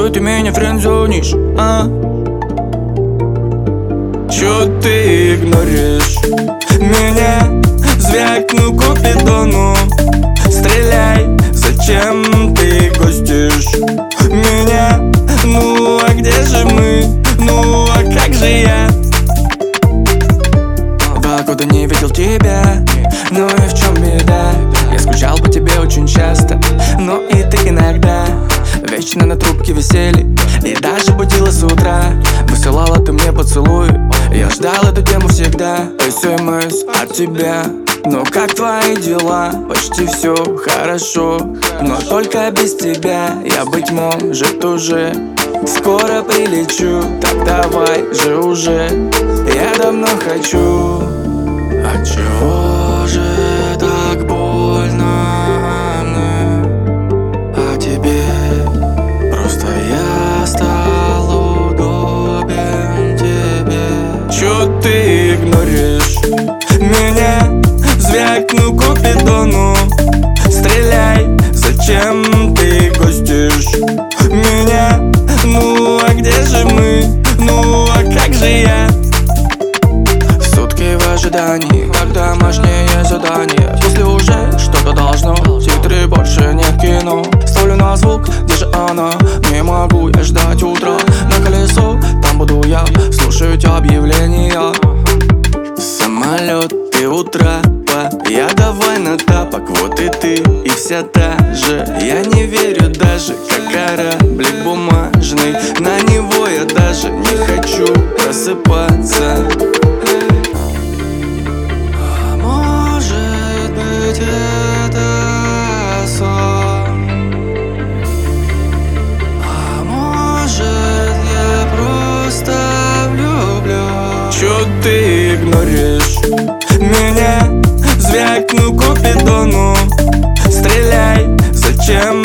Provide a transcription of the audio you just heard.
Чё ты меня френдзонишь, а? Чё ты игноришь меня? Звякну Купидону. Стреляй, зачем ты гостишь меня? Ну а где же мы? Ну а как же я? 2 года не видел тебя, ну и в чем беда? Я скучал по тебе очень часто, но и ты иногда вечно на трубке висели и даже будила с утра. Высылала ты мне поцелуй, я ждал эту тему всегда. СМС от тебя, ну как твои дела? Почти все хорошо, но только без тебя я, быть может, уже скоро прилечу. Так давай же уже, я давно хочу. А чего же так больно мне? А тебе просто я стал удобен тебе. Чё ты игноришь меня? Звякну Купидону. Стреляй, зачем ты гостишь меня? Ну а где же мы? Ну а как же я? Сутки в ожидании, как домашнее задание. Если уже что-то должно, титры больше не в кино. Ставлю на звук, где же она? Не могу я ждать утра. На колесо, там буду я слушать объявления. Самолет и утра, я давай на тапок. Вот и ты, и вся та же. Я не верю даже, как кораблик бумажный. На него я даже не хочу просыпаться. А может быть это сон? А может я просто влюблен? Чё ты игноришь меня? Звякну Купидону. Стреляй, зачем